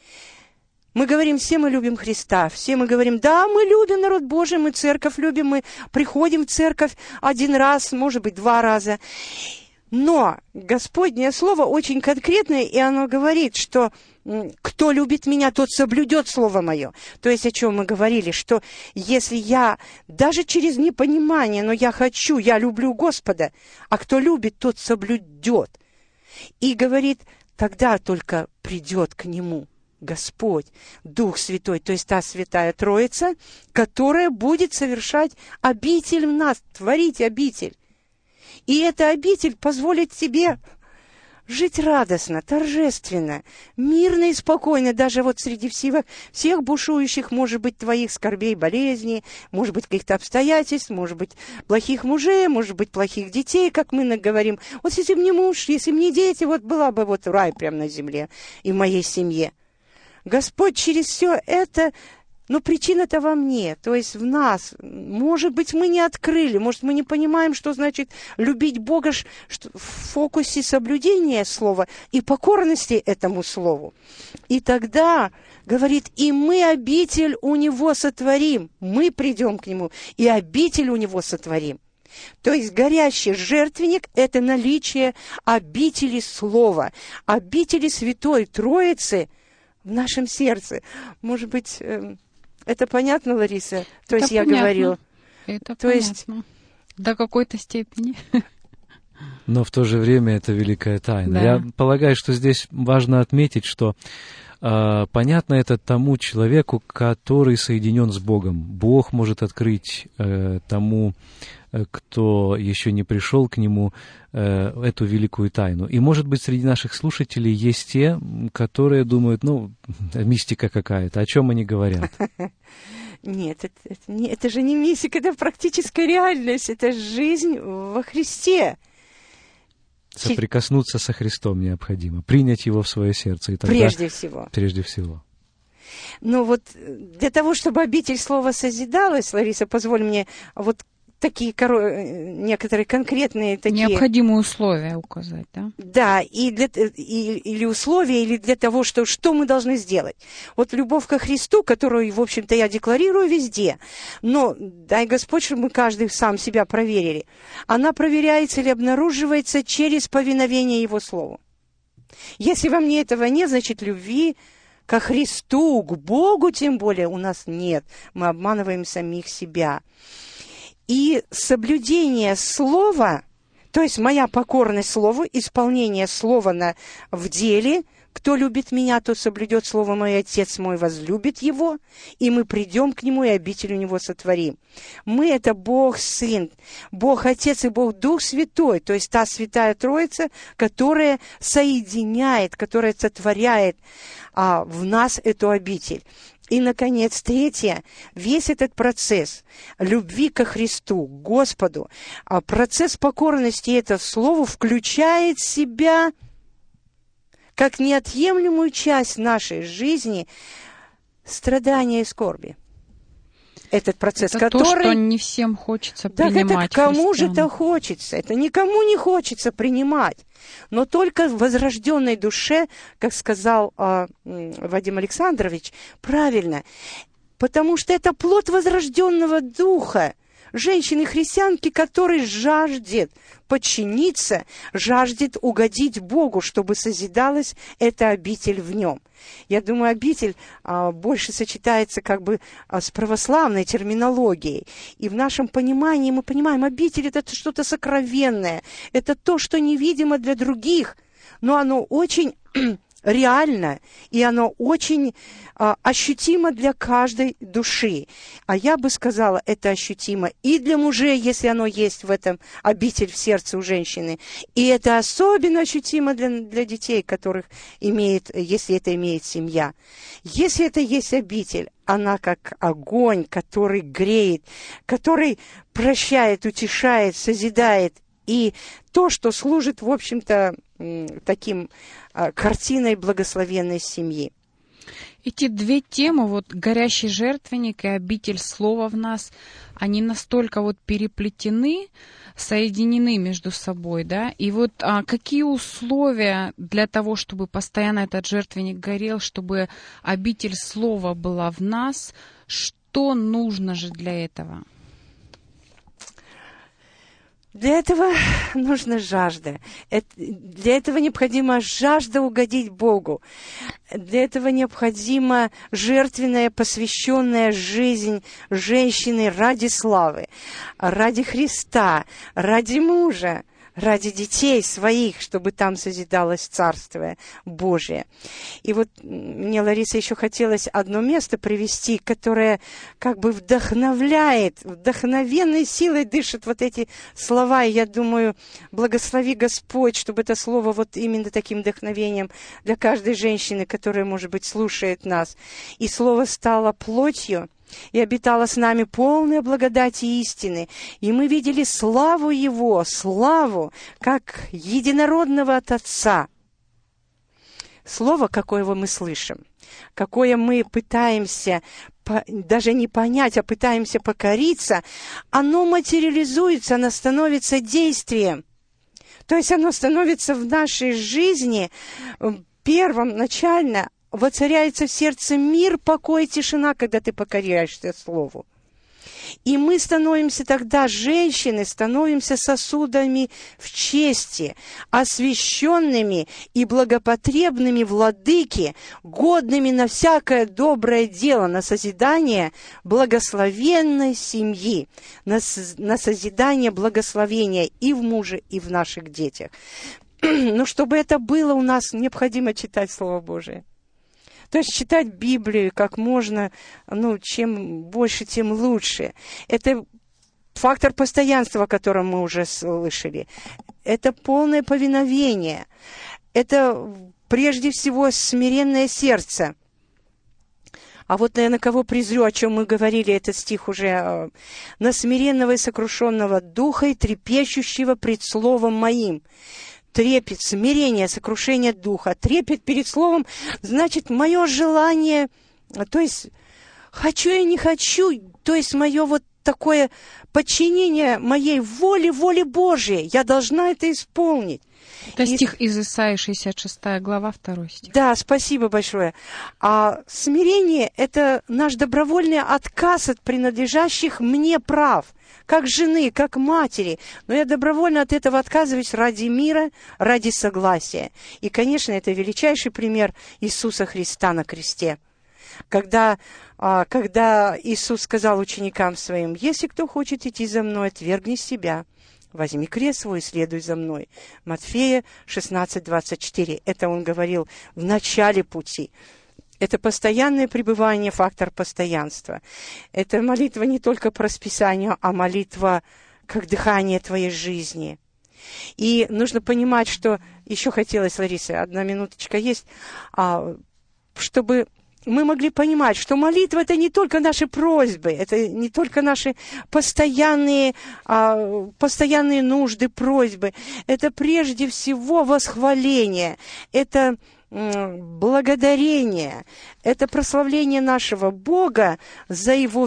Мы говорим: все мы любим Христа, все мы говорим: да, мы любим народ Божий, мы церковь любим, мы приходим в церковь один раз, может быть, 2 раза. Но Господнее Слово очень конкретное, и оно говорит, что кто любит Меня, тот соблюдет Слово Мое. То есть, о чем мы говорили, что если я даже через непонимание, но я люблю Господа, а кто любит, тот соблюдет. И говорит, тогда только придет к Нему Господь, Дух Святой, то есть та Святая Троица, которая будет совершать обитель в нас, творить обитель. И эта обитель позволит тебе жить радостно, торжественно, мирно и спокойно, даже вот среди всех бушующих, может быть, твоих скорбей, болезней, может быть, каких-то обстоятельств, может быть, плохих мужей, может быть, плохих детей, как мы говорим. Вот если бы не муж, если бы не дети, вот была бы вот рай прямо на земле и в моей семье. Господь через все это, но причина-то во мне, то есть в нас. Может быть, мы не открыли, может, мы не понимаем, что значит любить Бога в фокусе соблюдения Слова и покорности этому Слову. И тогда, говорит, и мы обитель у Него сотворим, мы придем к Нему, и обитель у Него сотворим. То есть горящий жертвенник – это наличие обители Слова, обители Святой Троицы в нашем сердце. Может быть, это понятно, Лариса? То есть я говорю. Это понятно. До какой-то степени. Но в то же время это великая тайна. Да. Я полагаю, что здесь важно отметить, что понятно это тому человеку, который соединен с Богом. Бог может открыть тому, кто еще не пришел к Нему, эту великую тайну. И, может быть, среди наших слушателей есть те, которые думают, мистика какая-то, о чем они говорят? Нет, это же не мистика, это практическая реальность, это жизнь во Христе. Соприкоснуться со Христом необходимо, принять Его в свое сердце. И тогда, прежде всего. Но вот для того, чтобы обитель Слова созидалась, Лариса, позволь мне вот такие некоторые конкретные такие... Необходимые условия указать, да? Да, или условия, или для того, что мы должны сделать. Вот любовь ко Христу, которую, в общем-то, я декларирую везде, но дай Господь, чтобы мы каждый сам себя проверили, она проверяется или обнаруживается через повиновение Его Слову. Если во мне этого нет, значит, любви ко Христу, к Богу тем более у нас нет. Мы обманываем самих себя. И соблюдение слова, то есть моя покорность слову, исполнение слова в деле, кто любит меня, тот соблюдет слово мое, Отец мой возлюбит его, и мы придем к нему и обитель у него сотворим. Мы — это Бог Сын, Бог Отец и Бог Дух Святой, то есть та Святая Троица, которая соединяет, которая сотворяет в нас эту обитель. И, наконец, третье, весь этот процесс любви ко Христу, к Господу, процесс покорности этому слову включает в себя как неотъемлемую часть нашей жизни страдания и скорби. Этот процесс, это который... то, что не всем хочется принимать. Так это кому же это хочется? Это никому не хочется принимать. Но только в возрожденной душе, как сказал Вадим Александрович, правильно, потому что это плод возрожденного духа, женщины-христианки, который жаждет подчиниться, жаждет угодить Богу, чтобы созидалась эта обитель в нем. Я думаю, обитель больше сочетается как бы с православной терминологией. И в нашем понимании мы понимаем, обитель — это что-то сокровенное, это то, что невидимо для других, но оно очень реально, и оно очень ощутимо для каждой души. А я бы сказала, это ощутимо и для мужей, если оно есть в этом обитель в сердце у женщины, и это особенно ощутимо для детей, которых имеет, если это имеет семья. Если это есть обитель, она как огонь, который греет, который прощает, утешает, созидает, и то, что служит, в общем-то, таким картиной благословенной семьи. Эти две темы, вот горящий жертвенник и обитель слова в нас, они настолько вот переплетены, соединены между собой, да, и вот какие условия для того, чтобы постоянно этот жертвенник горел, чтобы обитель слова была в нас, что нужно же для этого? Для этого нужна жажда. Для этого необходима жажда угодить Богу. Для этого необходима жертвенная, посвященная жизнь женщины ради славы, ради Христа, ради мужа, ради детей своих, чтобы там созидалось Царствие Божие. И вот мне, Лариса, еще хотелось одно место привести, которое как бы вдохновляет, вдохновенной силой дышит вот эти слова. И я думаю, благослови Господь, чтобы это слово вот именно таким вдохновением для каждой женщины, которая, может быть, слушает нас. И слово стало плотью, и обитала с нами полная благодати и истины. И мы видели славу Его, славу, как единородного от Отца. Слово, какое мы слышим, какое мы пытаемся даже не понять, а пытаемся покориться, оно материализуется, оно становится действием. То есть оно становится в нашей жизни первоначально. Воцаряется в сердце мир, покой, тишина, когда ты покоряешься Слову. И мы становимся тогда, женщины, становимся сосудами в чести, освященными и благопотребными владыки, годными на всякое доброе дело, на созидание благословенной семьи, на созидание благословения и в муже, и в наших детях. Но чтобы это было у нас, необходимо читать Слово Божие. То есть читать Библию как можно, чем больше, тем лучше. Это фактор постоянства, о котором мы уже слышали. Это полное повиновение. Это прежде всего смиренное сердце. А вот, наверное, кого презрю, о чем мы говорили, этот стих уже. «На смиренного и сокрушенного духа и трепещущего пред словом моим». Трепет, смирение, сокрушение духа. Трепет перед словом, значит, мое желание, то есть хочу и не хочу, то есть мое вот такое подчинение моей воле Божьей. Я должна это исполнить. Это стих из Исаии, 66 глава, 2 стих. Да, спасибо большое. А смирение – это наш добровольный отказ от принадлежащих мне прав, как жены, как матери. Но я добровольно от этого отказываюсь ради мира, ради согласия. И, конечно, это величайший пример Иисуса Христа на кресте. Когда Иисус сказал ученикам своим: «Если кто хочет идти за мной, отвергни себя. Возьми крест свой и следуй за мной». Матфея 16:24. Это он говорил в начале пути. Это постоянное пребывание, фактор постоянства. Это молитва не только по расписанию, а молитва как дыхание твоей жизни. И нужно понимать, что... Еще хотелось, Лариса, 1 минуточка есть, чтобы... мы могли понимать, что молитва – это не только наши просьбы, это не только наши постоянные нужды, просьбы. Это прежде всего восхваление, это благодарение, это прославление нашего Бога за Его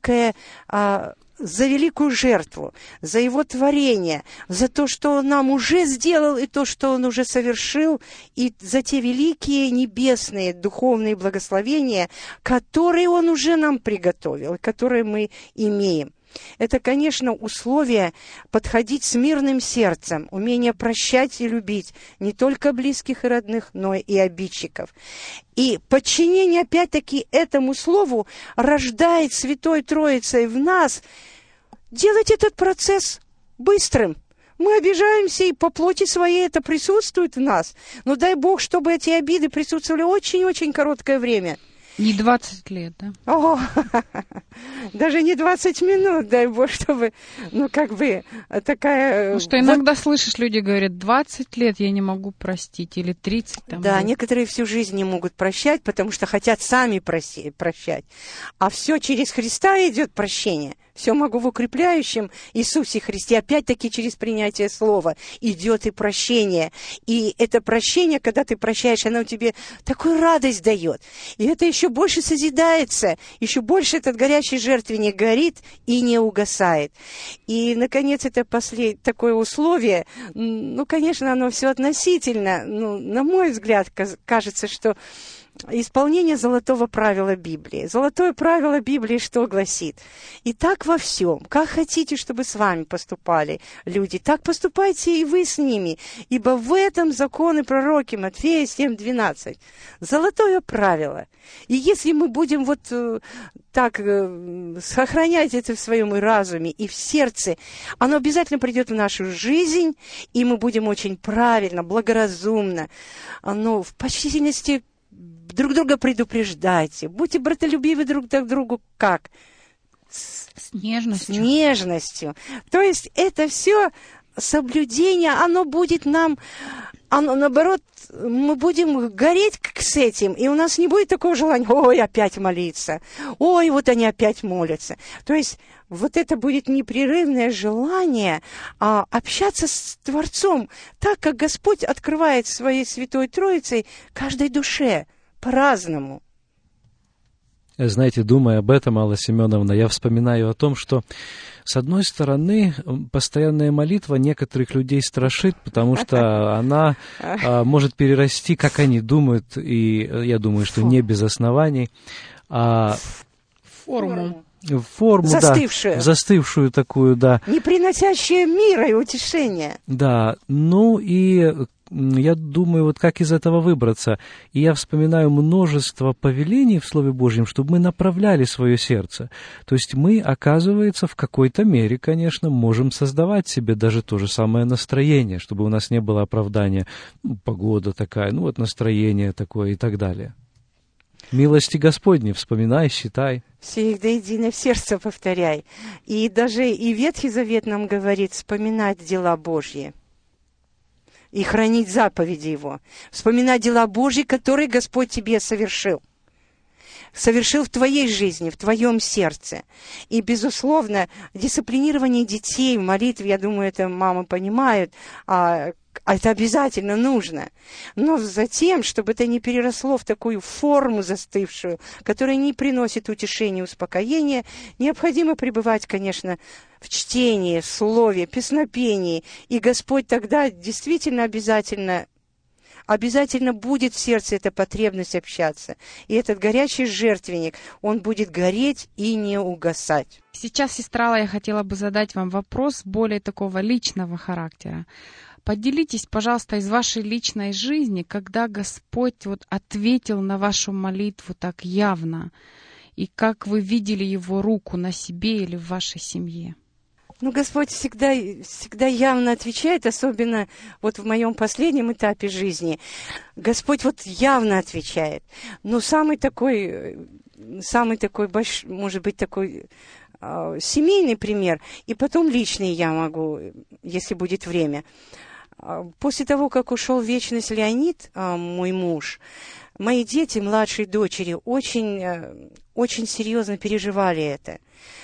за великую жертву, за Его творение, за то, что Он нам уже сделал, и то, что Он уже совершил, и за те великие небесные духовные благословения, которые Он уже нам приготовил, и которые мы имеем. Это, конечно, условие подходить с мирным сердцем, умение прощать и любить не только близких и родных, но и обидчиков. И подчинение, опять-таки, этому слову рождает Святой Троицей в нас делать этот процесс быстрым. Мы обижаемся, и по плоти своей это присутствует в нас. Но дай Бог, чтобы эти обиды присутствовали очень-очень короткое время. Не 20 лет, да? О, даже не 20 минут, дай Бог, чтобы, такая... Потому что иногда слышишь, люди говорят: 20 лет я не могу простить, или 30 там. Да, лет. Некоторые всю жизнь не могут прощать, потому что хотят сами прощать. А все через Христа идет прощение. Все могу в укрепляющем Иисусе Христе. Опять-таки через принятие слова идет и прощение. И это прощение, когда ты прощаешь, оно тебе такую радость дает. И это еще больше созидается, еще больше этот горящий жертвенник горит и не угасает. И, наконец, это такое условие, конечно, оно все относительно. На мой взгляд, кажется, что исполнение золотого правила Библии. Золотое правило Библии что гласит? И так во всем, как хотите, чтобы с вами поступали люди, так поступайте и вы с ними, ибо в этом закон и пророки. Матфея 7:12. Золотое правило. И если мы будем так сохранять это в своем и разуме, и в сердце, оно обязательно придет в нашу жизнь, и мы будем очень правильно, благоразумно, в почтительности друг друга предупреждайте. Будьте братолюбивы друг к другу как? С нежностью. С нежностью. То есть это все соблюдение, оно будет нам... наоборот, мы будем гореть с этим, и у нас не будет такого желания: ой, опять молиться, ой, вот они опять молятся. То есть это будет непрерывное желание общаться с Творцом, так как Господь открывает своей Святой Троицей каждой душе по-разному. Знаете, думая об этом, Алла Семеновна, я вспоминаю о том, что, с одной стороны, постоянная молитва некоторых людей страшит, потому что она может перерасти, как они думают, и я думаю, что не без оснований, форму, застывшую. Да, застывшую такую, да. Не приносящую мира и утешения. Да, и я думаю, как из этого выбраться. И я вспоминаю множество повелений в Слове Божьем, чтобы мы направляли свое сердце. То есть мы, оказывается, в какой-то мере, конечно, можем создавать себе даже то же самое настроение, чтобы у нас не было оправдания: погода такая, настроение такое и так далее. Милости Господни, вспоминай, считай. Все их до едино в сердце повторяй. И даже и Ветхий Завет нам говорит вспоминать дела Божьи и хранить заповеди Его. Вспоминать дела Божьи, которые Господь тебе совершил. Совершил в твоей жизни, в твоем сердце. И, безусловно, дисциплинирование детей в молитве, я думаю, это мамы понимают, Это обязательно нужно. Но затем, чтобы это не переросло в такую форму застывшую, которая не приносит утешения, успокоения, необходимо пребывать, конечно, в чтении, в слове, песнопении. И Господь тогда действительно обязательно будет в сердце эта потребность общаться. И этот горячий жертвенник, он будет гореть и не угасать. Сейчас, сестра Алла, я хотела бы задать вам вопрос более такого личного характера. Поделитесь, пожалуйста, из вашей личной жизни, когда Господь ответил на вашу молитву так явно, и как вы видели Его руку на себе или в вашей семье. Господь всегда явно отвечает, особенно в моем последнем этапе жизни. Господь явно отвечает. Но самый такой большой, может быть, такой семейный пример, и потом личный я могу, если будет время. После того, как ушел в вечность Леонид, мой муж, мои дети, младшие дочери, очень серьезно переживали это.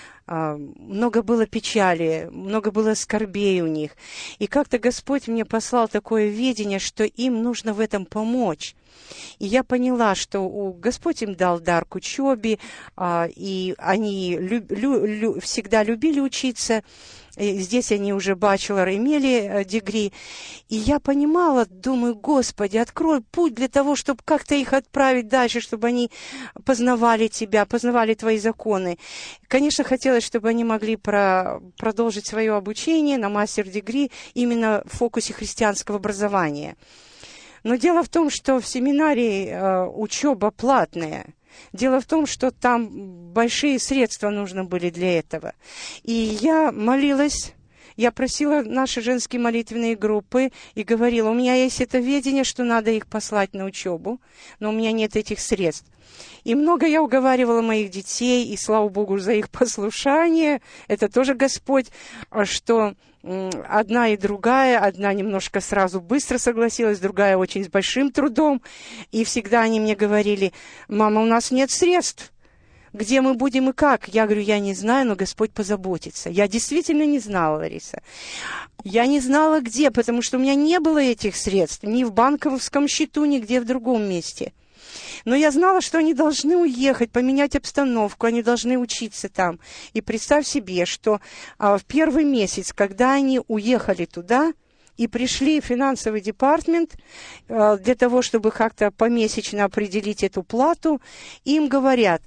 Много было печали, много было скорбей у них. И как-то Господь мне послал такое видение, что им нужно в этом помочь. И я поняла, что Господь им дал дар к учебе, и они всегда любили учиться. Здесь они уже бачелор имели дегри. И я понимала, думаю, Господи, открой путь для того, чтобы как-то их отправить дальше, чтобы они познавали Тебя, познавали Твои законы. Конечно, хотелось, чтобы они могли продолжить свое обучение на мастер-дегри именно в фокусе христианского образования. Но дело в том, что в семинарии учеба платная. Дело в том, что там большие средства нужны были для этого. И я молилась, я просила наши женские молитвенные группы и говорила, у меня есть это видение, что надо их послать на учебу, но у меня нет этих средств. И много я уговаривала моих детей, и слава Богу за их послушание. Это тоже Господь, что одна и другая, одна немножко сразу быстро согласилась, другая очень с большим трудом. И всегда они мне говорили, мама, у нас нет средств. Где мы будем и как? Я говорю, я не знаю, но Господь позаботится. Я действительно не знала, Лариса. Я не знала где, потому что у меня не было этих средств. Ни в банковском счету, нигде в другом месте. Но я знала, что они должны уехать, поменять обстановку, они должны учиться там. И представь себе, что в первый месяц, когда они уехали туда и пришли в финансовый департамент для того, чтобы как-то помесячно определить эту плату, им говорят,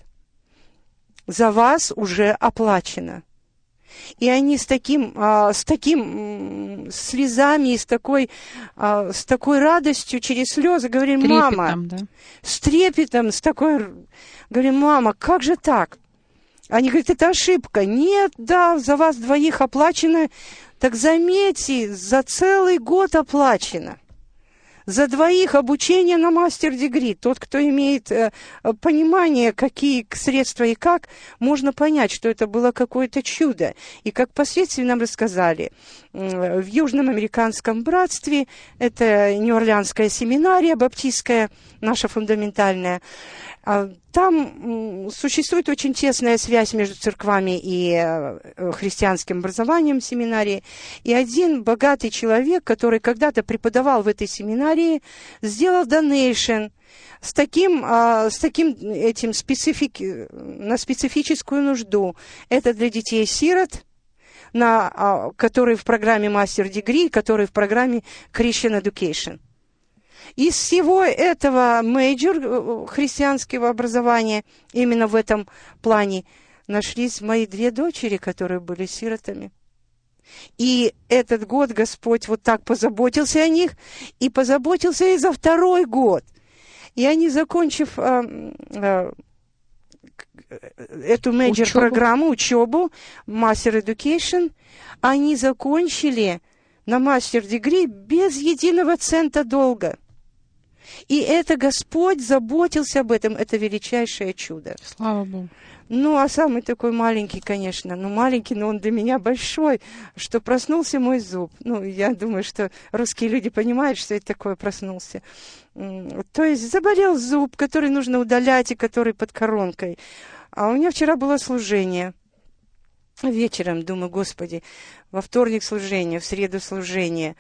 за вас уже оплачено. И они с таким слезами и с такой радостью через слезы говорили, мама, да? с трепетом, говорим, мама, как же так? Они говорят, это ошибка. Нет, да, за вас двоих оплачено. Так заметьте, за целый год оплачено. За двоих обучение на мастер-дегри. Тот, кто имеет понимание, какие средства и как, можно понять, что это было какое-то чудо. И как впоследствии нам рассказали, в Южном Американском братстве, это Нью-Орлеанская семинария баптистская, наша фундаментальная, там существует очень тесная связь между церквами и христианским образованием семинарии. И один богатый человек, который когда-то преподавал в этой семинарии, сделал донейшн на специфическую нужду. Это для детей-сирот, которые в программе Master Degree, которые в программе Christian Education. Из всего этого мейджор христианского образования, именно в этом плане, нашлись мои две дочери, которые были сиротами. И этот год Господь вот так позаботился о них, и позаботился и за второй год. И они, закончив эту мейджор-программу, учебу, Master Education, они закончили на мастер-дегри без единого цента долга. И это Господь заботился об этом. Это величайшее чудо. Слава Богу. А самый такой маленький, конечно. Маленький, но он для меня большой, что проснулся мой зуб. Я думаю, что русские люди понимают, что это такое проснулся. То есть заболел зуб, который нужно удалять и который под коронкой. А у меня вчера было служение. Вечером думаю, Господи, во вторник служение, в среду служение.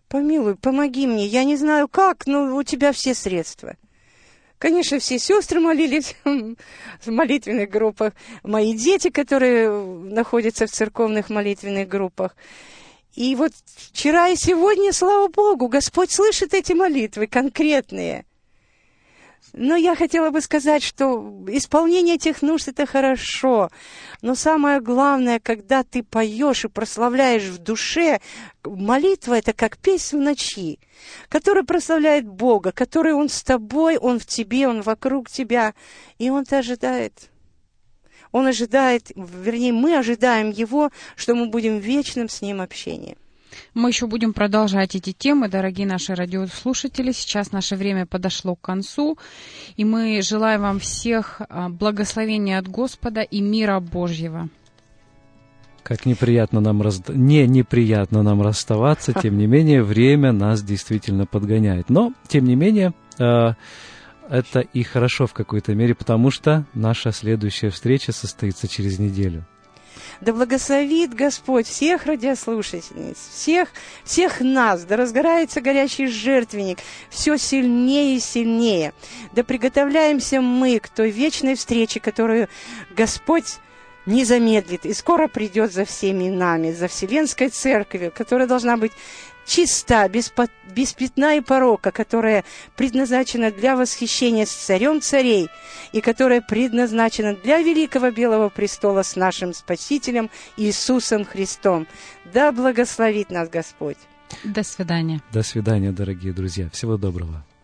помилуй, помоги мне. Я не знаю как, но у тебя все средства. Конечно, все сестры молились в молитвенных группах, мои дети, которые находятся в церковных молитвенных группах. И вот вчера и сегодня, слава Богу, Господь слышит эти молитвы конкретные. Но я хотела бы сказать, что исполнение этих нужд – это хорошо. Но самое главное, когда ты поешь и прославляешь в душе, молитва – это как песнь в ночи, которая прославляет Бога, который Он с тобой, Он в тебе, Он вокруг тебя, и Он-то ожидает. Он ожидает, вернее, мы ожидаем Его, что мы будем в вечном с Ним общении. Мы еще будем продолжать эти темы, дорогие наши радиослушатели. Сейчас наше время подошло к концу, и мы желаем вам всех благословения от Господа и мира Божьего. Как неприятно нам неприятно нам расставаться, тем не менее, время нас действительно подгоняет. Но, тем не менее, это и хорошо в какой-то мере, потому что наша следующая встреча состоится через неделю. Да благословит Господь всех радиослушательниц, всех нас, да разгорается горячий жертвенник все сильнее и сильнее. Да приготовляемся мы к той вечной встрече, которую Господь не замедлит и скоро придет за всеми нами, за Вселенской Церковью, которая должна быть чиста, без пятна и порока, которая предназначена для восхищения с Царем Царей и которая предназначена для великого Белого престола с нашим Спасителем Иисусом Христом. Да благословит нас Господь. До свидания. До свидания, дорогие друзья. Всего доброго.